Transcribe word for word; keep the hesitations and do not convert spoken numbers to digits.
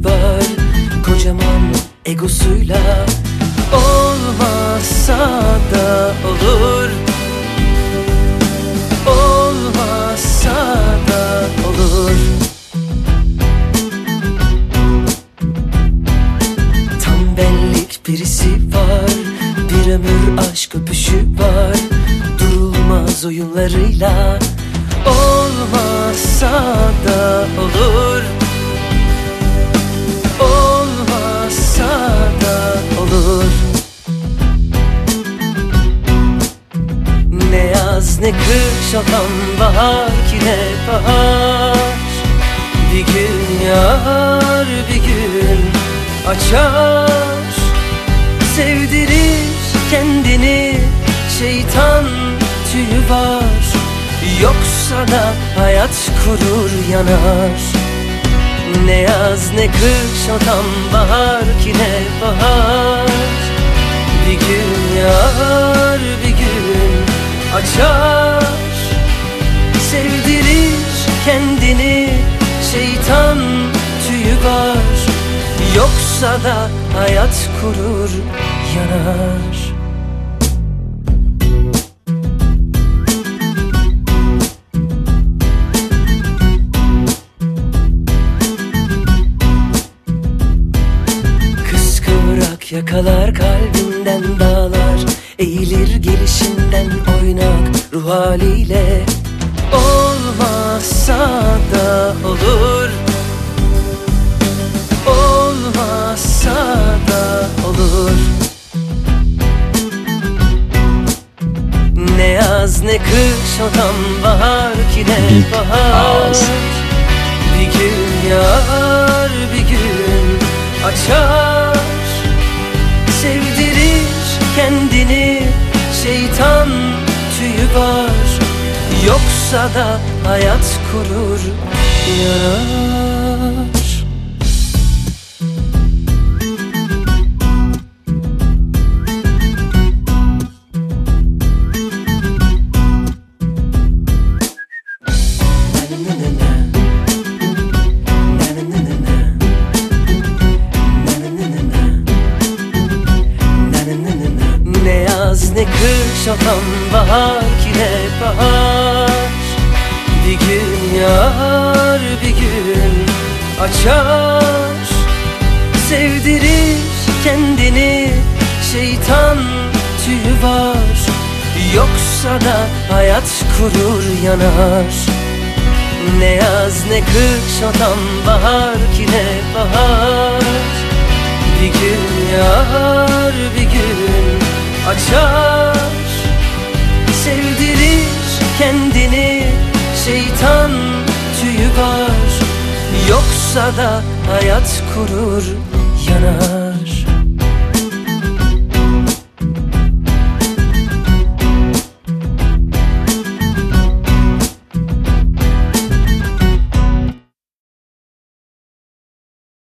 var, kocaman egosuyla. Olmazsa da olur, olmazsa da olur. Tam benlik birisi var, bir ömür aşk öpüşü var, durulmaz oyunlarıyla. Olmazsa da olur, olmazsa da olur. Ne yaz ne kış, akan bahar ki ne bahar. Bir gün yağar, bir gün açar. Sevdirir kendini, şeytan tüyü var. Yoksa da hayat kurur yanar. Ne yaz ne kış, akan bahar ki ne bahar. Bir gün yağar, bir gün açar. Sevdirir kendini, şeytan tüyü var. Yoksa da hayat kurur yanar. Yakalar kalbinden dağlar, eğilir gelişinden oynak ruh haliyle. Olmazsa da olur, olmazsa da olur. Ne yaz ne kış, akan bahar ki ne bahar. Bir gün yağar, bir gün açar. Sevdirir kendini, şeytan tüyü var. Yoksa da hayat kurur yanar. Ne kış, akan bahar ki ne bahar. Bir gün yağar, bir gün açar. Sevdirir kendini, şeytan tüyü var. Yoksa da hayat kurur yanar. Ne yaz ne kış, akan bahar ki ne bahar. Bir gün yağar, bir gün açar. Sevdirir kendini, şeytan tüyü var. Yoksa da hayat kurur yanar.